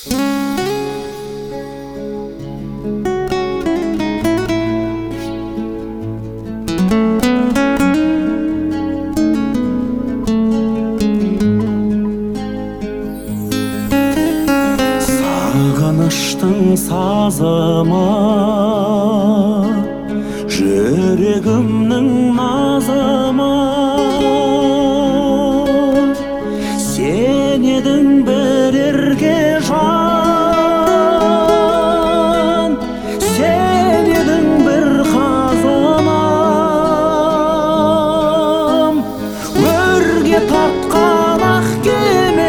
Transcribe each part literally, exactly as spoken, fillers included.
Сағыныштың сазыма, жүрегімнің назыма, сен едің бір ерке жан, сен едің бір қазынам, өрге тартқан ақ кеме,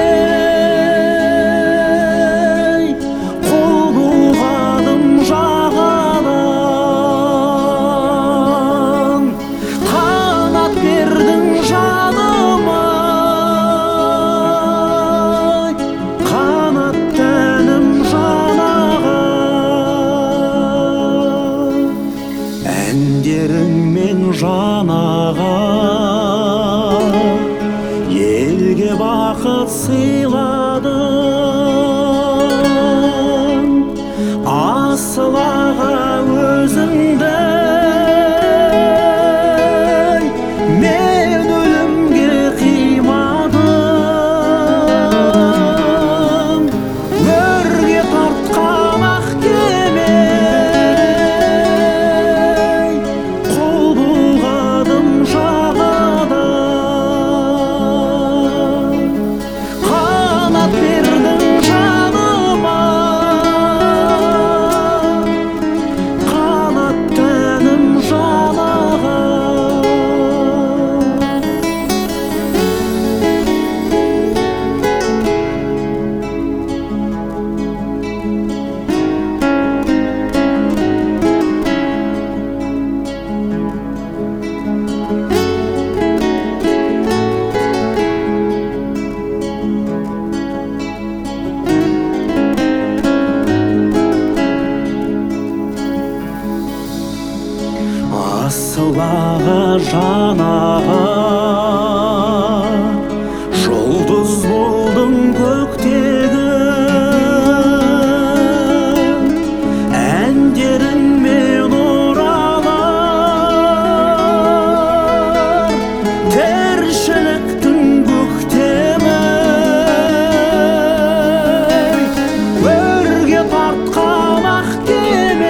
әндеріңмен жанаға елге бақыт сыйладың, асыл аға өзіңді мен өлімге қимадым, өрге тартқан ақ кеме, асыл аға жанаға жұлдыз болдым көктегі, әндеріңмен оралар тіршіліктің көктемі, өрге тартқан ақ кеме,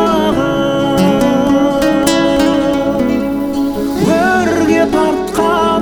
тартқан